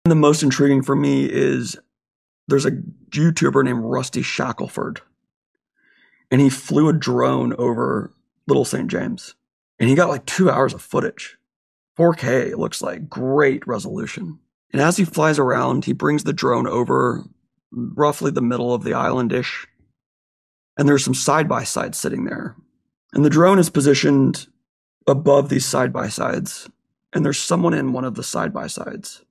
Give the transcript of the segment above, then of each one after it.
And the most intriguing for me is there's a YouTuber named Rusty Shackelford, and he flew a drone over Little St. James, and he got like 2 hours of footage. 4K, it looks like, great resolution. And as he flies around, he brings the drone over roughly the middle of the island-ish, and there's some side-by-sides sitting there. And the drone is positioned above these side-by-sides, and there's someone in one of the side-by-sides.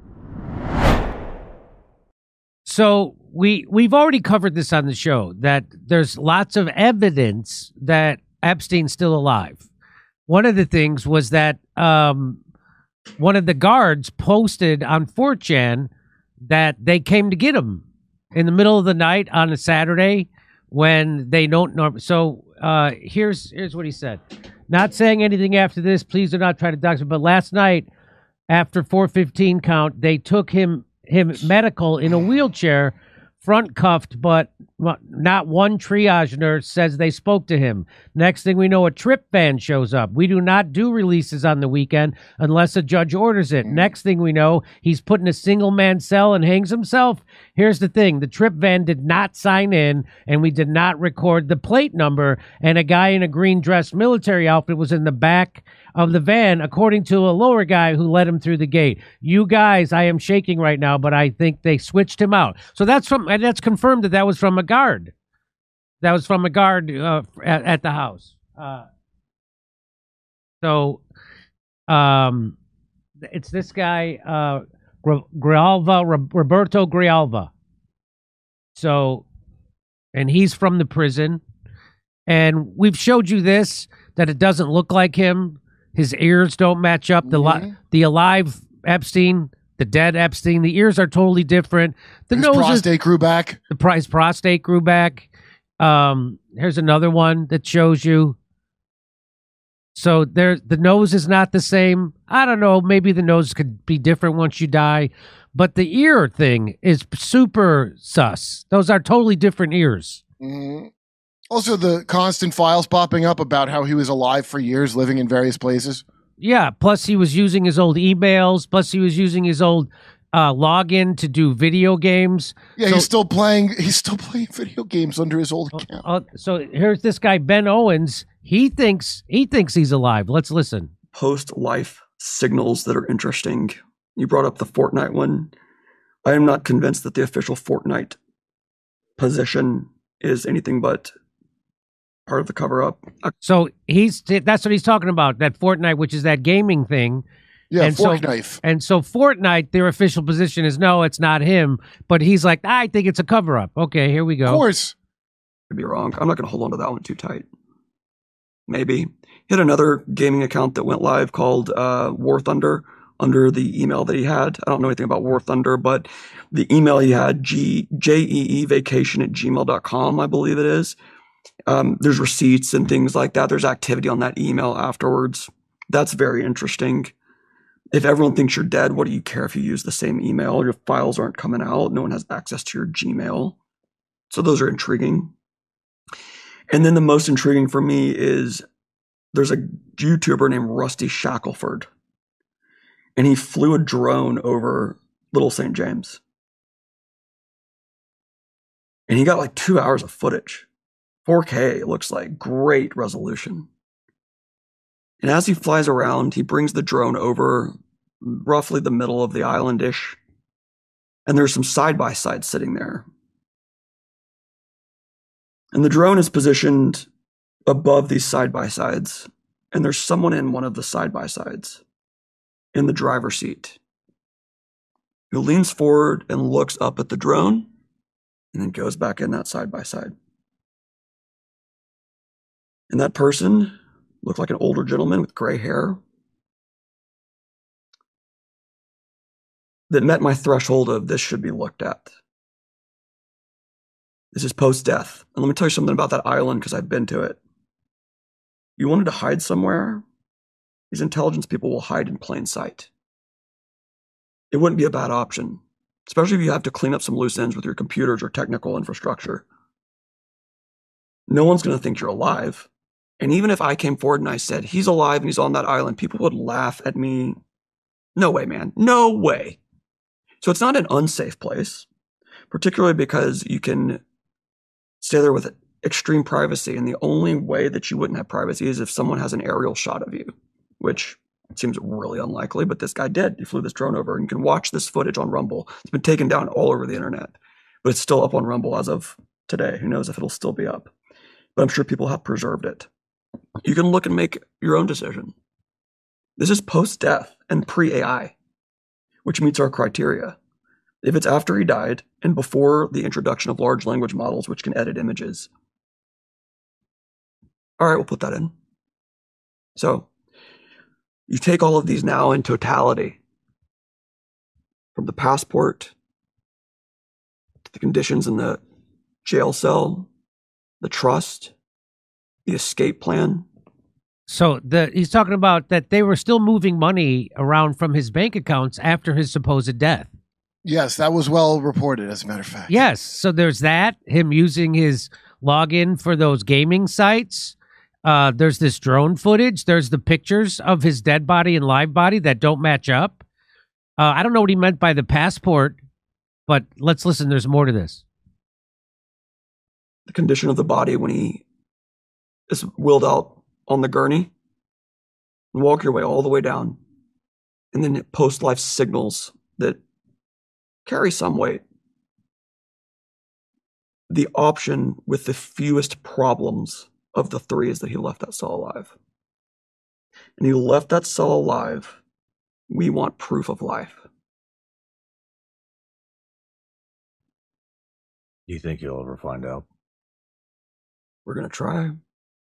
So we've already covered this on the show, that there's lots of evidence that Epstein's still alive. One of the things was that one of the guards posted on 4chan that they came to get him in the middle of the night on a Saturday when they don't know. So here's what he said. Not saying anything after this. Please do not try to dox him. But last night, after 4:15 count, they took him medical in a wheelchair, front cuffed, but not one triage nurse says they spoke to him. Next thing we know, a trip van shows up. We do not do releases on the weekend unless a judge orders it. Next thing we know, he's put in a single man cell and hangs himself. Here's the thing. The trip van did not sign in, and we did not record the plate number, and a guy in a green dress military outfit was in the back of the van, according to a lower guy who let him through the gate. You guys, I am shaking right now, but I think they switched him out. So that's confirmed that was from a guard. That was from a guard at the house. It's this guy, Roberto Grijalva. So, and he's from the prison. And we've showed you this, that it doesn't look like him. His ears don't match up. The alive Epstein, the dead Epstein, the ears are totally different. His prostate grew back. His prostate grew back. Here's another one that shows you. So the nose is not the same. I don't know. Maybe the nose could be different once you die. But the ear thing is super sus. Those are totally different ears. Mm-hmm. Also, the constant files popping up about how he was alive for years, living in various places. Yeah, plus he was using his old emails. Plus he was using his old login to do video games. Yeah, so, he's still playing video games under his old account. So here's this guy, Ben Owens. He thinks he's alive. Let's listen. Post-life signals that are interesting. You brought up the Fortnite one. I am not convinced that the official Fortnite position is anything but part of the cover-up. So that's what he's talking about, that Fortnite, which is that gaming thing. Yeah, and Fortnite. So Fortnite, their official position is no, it's not him. But he's like, I think it's a cover-up. Okay, here we go. Of course. Could be wrong. I'm not going to hold on to that one too tight. Maybe. He had another gaming account that went live called War Thunder under the email that he had. I don't know anything about War Thunder, but the email he had, jeevacation@gmail.com, I believe it is. There's receipts and things like that. There's activity on that email afterwards. That's very interesting. If everyone thinks you're dead, what do you care if you use the same email? Your files aren't coming out. No one has access to your Gmail. So those are intriguing. And then the most intriguing for me is there's a YouTuber named Rusty Shackelford, and he flew a drone over Little St. James. And he got like 2 hours of footage. 4K, it looks like, great resolution. And as he flies around, he brings the drone over roughly the middle of the island-ish, and there's some side-by-sides sitting there. And the drone is positioned above these side-by-sides, and there's someone in one of the side-by-sides in the driver's seat who leans forward and looks up at the drone and then goes back in that side-by-side. And that person looked like an older gentleman with gray hair that met my threshold of this should be looked at. This is post-death. And let me tell you something about that island, because I've been to it. You wanted to hide somewhere? These intelligence people will hide in plain sight. It wouldn't be a bad option, especially if you have to clean up some loose ends with your computers or technical infrastructure. No one's going to think you're alive. And even if I came forward and I said, he's alive and he's on that island, people would laugh at me. No way, man. No way. So it's not an unsafe place, particularly because you can stay there with extreme privacy. And the only way that you wouldn't have privacy is if someone has an aerial shot of you, which seems really unlikely, but this guy did. He flew this drone over, and you can watch this footage on Rumble. It's been taken down all over the internet, but it's still up on Rumble as of today. Who knows if it'll still be up, but I'm sure people have preserved it. You can look and make your own decision. This is post-death and pre-AI, which meets our criteria. If it's after he died and before the introduction of large language models, which can edit images, all right, we'll put that in. So you take all of these now in totality, from the passport to the conditions in the jail cell, the trust, the escape plan. So he's talking about that they were still moving money around from his bank accounts after his supposed death. Yes, that was well reported, as a matter of fact. Yes, so there's that, him using his login for those gaming sites. There's this drone footage. There's the pictures of his dead body and live body that don't match up. I don't know what he meant by the passport, but let's listen. There's more to this. The condition of the body when he is wheeled out on the gurney, and walk your way all the way down, and then post-life signals that carry some weight. The option with the fewest problems of the three is that he left that cell alive. And he left that cell alive. We want proof of life. Do you think you'll ever find out? We're going to try. And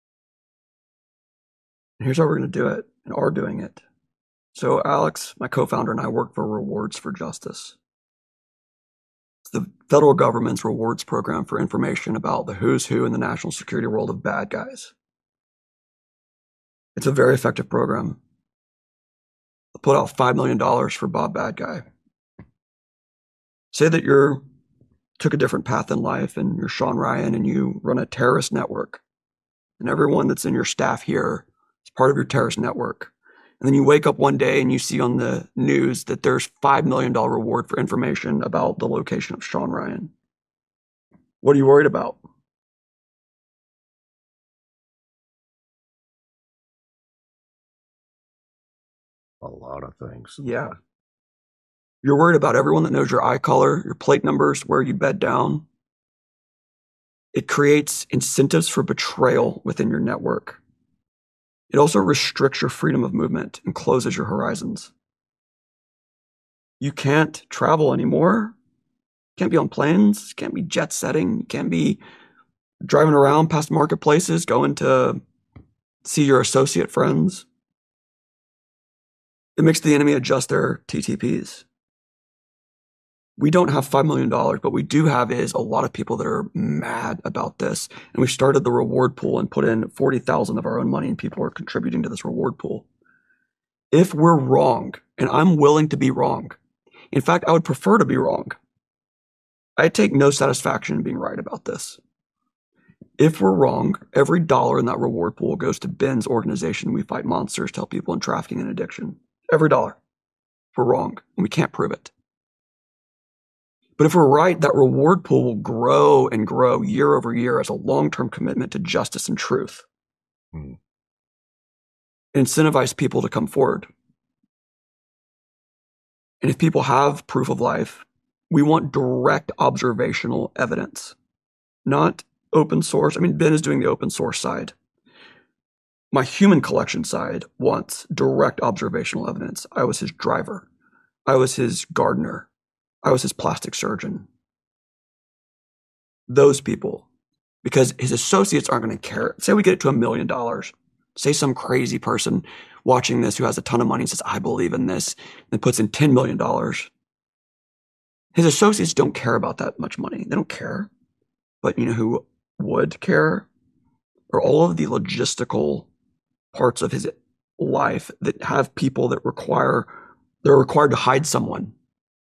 here's how we're going to do it, and are doing it. So Alex, my co-founder, and I work for Rewards for Justice. It's the federal government's rewards program for information about the who's who in the national security world of bad guys. It's a very effective program. I put out $5 million for Bob Bad Guy. Say that you took a different path in life and you're Sean Ryan and you run a terrorist network, and everyone that's in your staff here is part of your terrorist network. And then you wake up one day and you see on the news that there's $5 million reward for information about the location of Sean Ryan. What are you worried about? A lot of things. Yeah. You're worried about everyone that knows your eye color, your plate numbers, where you bed down. It creates incentives for betrayal within your network. It also restricts your freedom of movement and closes your horizons. You can't travel anymore. You can't be on planes. You can't be jet setting. You can't be driving around past marketplaces, going to see your associate friends. It makes the enemy adjust their TTPs. We don't have $5 million, but we do have is a lot of people that are mad about this. And we started the reward pool and put in 40,000 of our own money, and people are contributing to this reward pool. If we're wrong, and I'm willing to be wrong, in fact, I would prefer to be wrong. I take no satisfaction in being right about this. If we're wrong, every dollar in that reward pool goes to Ben's organization, We Fight Monsters, to help people in trafficking and addiction. Every dollar. If we're wrong, and we can't prove it. But if we're right, that reward pool will grow and grow year over year as a long-term commitment to justice and truth. Incentivize people to come forward. And if people have proof of life, we want direct observational evidence, not open source. I mean, Ben is doing the open source side. My human collection side wants direct observational evidence. I was his driver. I was his gardener. I was his plastic surgeon. Those people, because his associates aren't going to care. Say we get it to $1 million. Say some crazy person watching this who has a ton of money and says, I believe in this, and puts in $10 million. His associates don't care about that much money. They don't care. But you know who would care? Are all of the logistical parts of his life that have people that they're required to hide someone.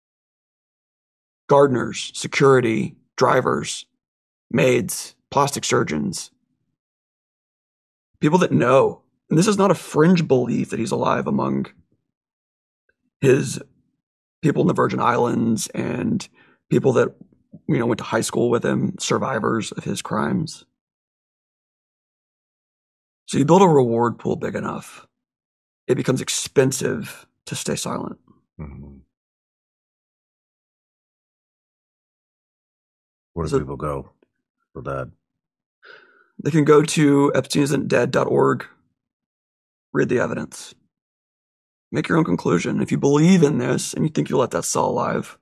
Gardeners, security, drivers, maids, plastic surgeons. People that know. And this is not a fringe belief that he's alive among his people in the Virgin Islands and people that, went to high school with him, survivors of his crimes. So you build a reward pool big enough, it becomes expensive to stay silent. Mm-hmm. Where do people go for that? They can go to epsteinisn'tdead.org, read the evidence, make your own conclusion. If you believe in this and you think you'll let that cell alive,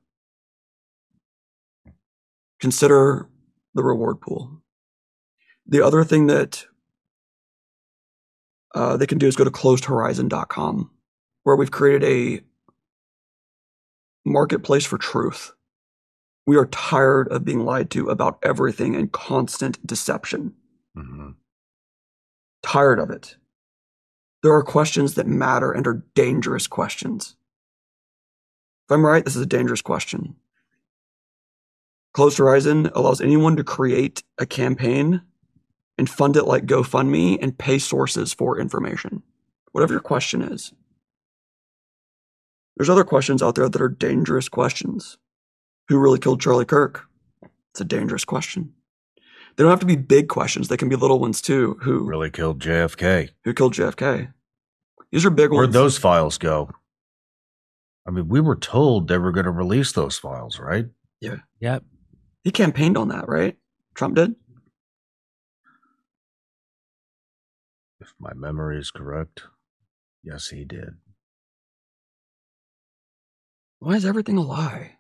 consider the reward pool. The other thing that they can do is go to closedhorizon.com, where we've created a marketplace for truth. We are tired of being lied to about everything and constant deception. Mm-hmm. Tired of it. There are questions that matter and are dangerous questions. If I'm right, this is a dangerous question. Closed Horizon allows anyone to create a campaign and fund it like GoFundMe and pay sources for information. Whatever your question is. There's other questions out there that are dangerous questions. Who really killed Charlie Kirk? It's a dangerous question. They don't have to be big questions. They can be little ones too. Who really killed JFK? Who killed JFK? These are big ones. Where'd those files go? I mean, we were told they were going to release those files, right? Yeah. Yep. He campaigned on that, right? Trump did? If my memory is correct, yes, he did. Why is everything a lie?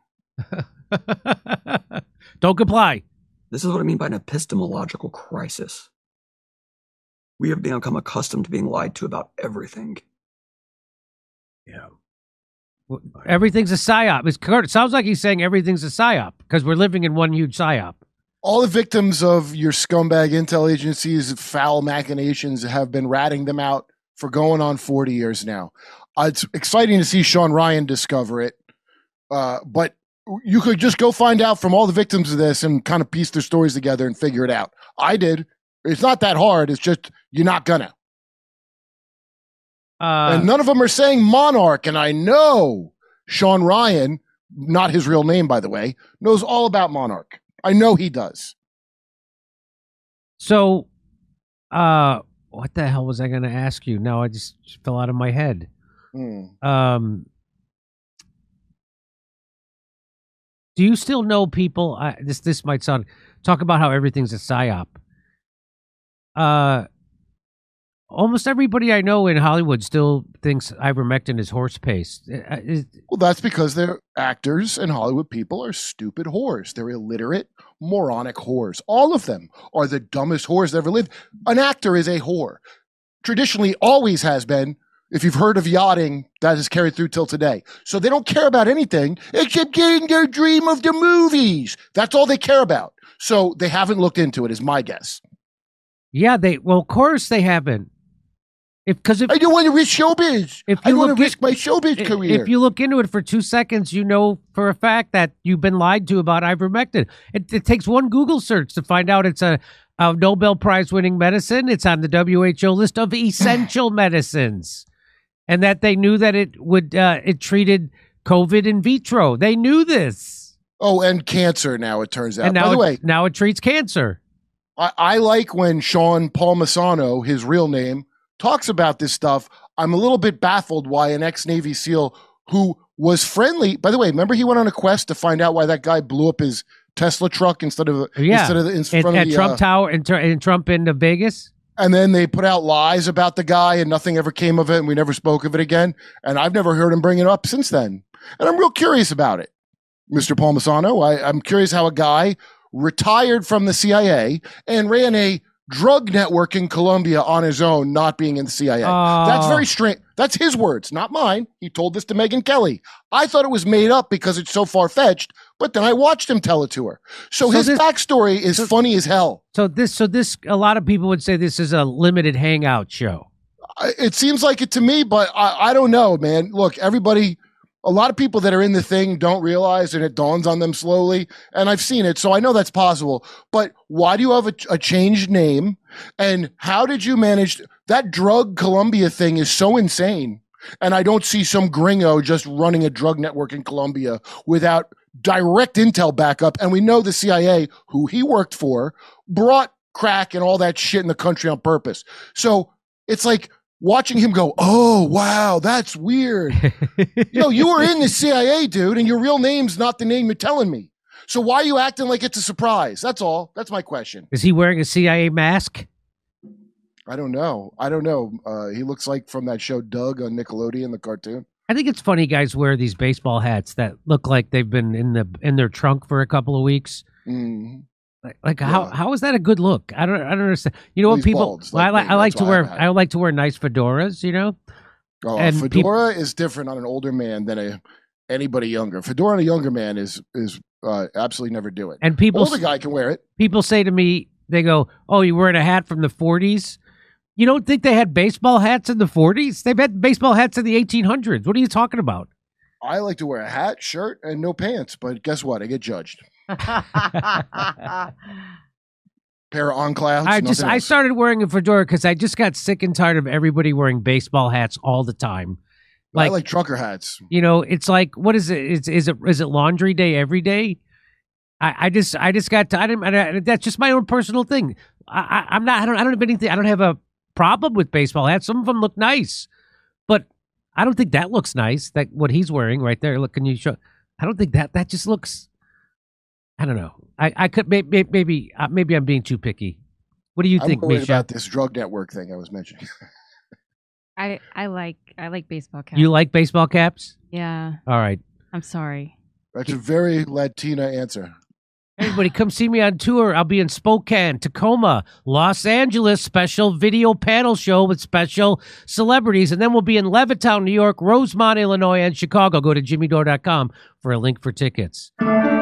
Don't comply. This is what I mean by an epistemological crisis. We have become accustomed to being lied to about everything. Yeah. Everything's a psyop. It sounds like he's saying everything's a psyop because we're living in one huge psyop. All the victims of your scumbag intel agencies' foul machinations have been ratting them out for going on 40 years now. It's exciting to see Sean Ryan discover it, but you could just go find out from all the victims of this and kind of piece their stories together and figure it out. I did. It's not that hard. It's just you're not gonna. And none of them are saying monarch. And I know Sean Ryan, not his real name, by the way, knows all about monarch. I know he does. So, what the hell was I going to ask you? No, I just fell out of my head. Do you still know people? This might sound talk about how everything's a psyop. Almost everybody I know in Hollywood still thinks ivermectin is horse paste. Well, that's because they're actors and Hollywood people are stupid whores. They're illiterate, moronic whores. All of them are the dumbest whores that ever lived. An actor is a whore. Traditionally, always has been. If you've heard of yachting, that is carried through till today. So they don't care about anything except getting their dream of the movies. That's all they care about. So they haven't looked into it, is my guess. Yeah, of course they haven't. Because I don't want to risk showbiz. I want to risk my showbiz career. If you look into it for 2 seconds, you know for a fact that you've been lied to about ivermectin. It takes one Google search to find out it's a Nobel Prize winning medicine. It's on the WHO list of essential medicines, and that they knew that it treated COVID in vitro. They knew this. Oh, and cancer now it turns out. And now by the way, now it treats cancer. I like when Sean Palmisano, his real name, talks about this stuff. I'm a little bit baffled why an ex-Navy SEAL who was friendly, by the way, remember he went on a quest to find out why that guy blew up his Tesla truck instead of in front of the Trump Tower and Trump in Vegas. And then they put out lies about the guy and nothing ever came of it and we never spoke of it again. And I've never heard him bring it up since then. And I'm real curious about it, Mr. Palmisano. I'm curious how a guy retired from the CIA and ran a drug network in Colombia on his own, not being in the CIA. That's very strange. That's his words, not mine. He told this to Megyn Kelly. I thought it was made up because it's so far-fetched, but then I watched him tell it to her. So his backstory is funny as hell. So this, a lot of people would say this is a limited hangout show. It seems like it to me, but I don't know, man. Look, a lot of people that are in the thing don't realize, and it dawns on them slowly. And I've seen it, so I know that's possible. But why do you have a changed name? And how did you manage that drug Columbia thing is so insane. And I don't see some gringo just running a drug network in Colombia without direct intel backup. And we know the CIA, who he worked for, brought crack and all that shit in the country on purpose. So it's like watching him go, oh, wow, that's weird. You were in the CIA, dude, and your real name's not the name you're telling me. So why are you acting like it's a surprise? That's all. That's my question. Is he wearing a CIA mask? I don't know. He looks like from that show Doug on Nickelodeon, the cartoon. I think it's funny guys wear these baseball hats that look like they've been in their trunk for a couple of weeks. Mm-hmm. Like how is that a good look? I don't understand. You know what people? I like to wear nice fedoras. You know. Oh, and fedora is different on an older man than anybody younger. Fedora on a younger man is absolutely never do it. And older guy can wear it. People say to me, they go, "Oh, you wearing a hat from the 40s?" You don't think they had baseball hats in the 40s? They've had baseball hats in the 1800s. What are you talking about? I like to wear a hat, shirt, and no pants. But guess what? I get judged. Pair of on clouds. I started wearing a fedora because I just got sick and tired of everybody wearing baseball hats all the time. I like trucker hats. It's like, what is it? Is it laundry day every day? I just got tired. That's just my own personal thing. I don't have anything. I don't have a problem with baseball hats. Some of them look nice, but I don't think that looks nice. That what he's wearing right there. Look, can you show? I don't think that just looks. I don't know. I could maybe I'm being too picky. What do you think, I'm worried Misha? about this drug network thing I was mentioning. I like baseball caps. You like baseball caps? Yeah. All right. I'm sorry. That's a very Latina answer. Everybody, come see me on tour. I'll be in Spokane, Tacoma, Los Angeles, special video panel show with special celebrities. And then we'll be in Levittown, New York, Rosemont, Illinois, and Chicago. Go to jimmydore.com for a link for tickets.